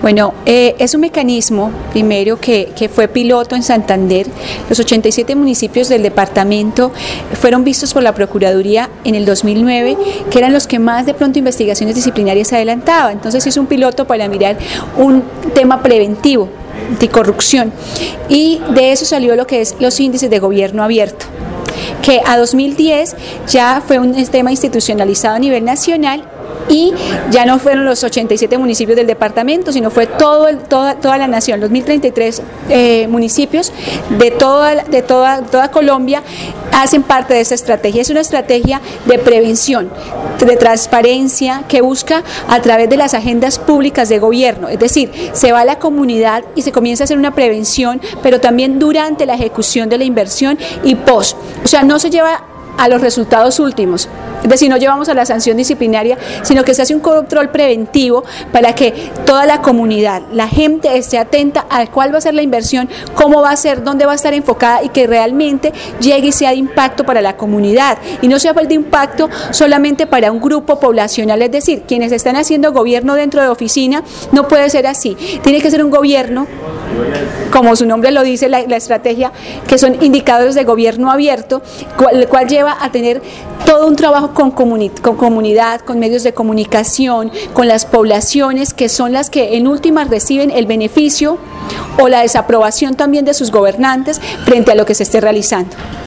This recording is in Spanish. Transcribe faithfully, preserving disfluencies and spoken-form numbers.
Bueno, eh, es un mecanismo, primero, que, que fue piloto en Santander. Los ochenta y siete municipios del departamento fueron vistos por la Procuraduría en el dos mil nueve, que eran los que más de pronto investigaciones disciplinarias adelantaban. Entonces hizo un piloto para mirar un tema preventivo, anticorrupción, y de eso salió lo que es los índices de gobierno abierto, que a dos mil diez ya fue un tema institucionalizado a nivel nacional. Y ya no fueron los ochenta y siete municipios del departamento, sino fue todo el, toda, toda la nación, los mil treinta y tres eh, municipios de, toda, de toda, toda Colombia hacen parte de esta estrategia. Es una estrategia de prevención, de transparencia, que busca a través de las agendas públicas de gobierno, es decir, se va a la comunidad y se comienza a hacer una prevención, pero también durante la ejecución de la inversión y post. O sea, no se lleva a los resultados últimos, es decir, no llevamos a la sanción disciplinaria, sino que se hace un control preventivo para que toda la comunidad, la gente esté atenta a cuál va a ser la inversión, cómo va a ser, dónde va a estar enfocada y que realmente llegue y sea de impacto para la comunidad y no sea de impacto solamente para un grupo poblacional, es decir, quienes están haciendo gobierno dentro de oficina. No puede ser así, tiene que ser un gobierno, como su nombre lo dice, la, la estrategia, que son indicadores de gobierno abierto, cual, el cual lleva a tener todo un trabajo con, comuni con comunidad, con medios de comunicación, con las poblaciones, que son las que en últimas reciben el beneficio o la desaprobación también de sus gobernantes frente a lo que se esté realizando.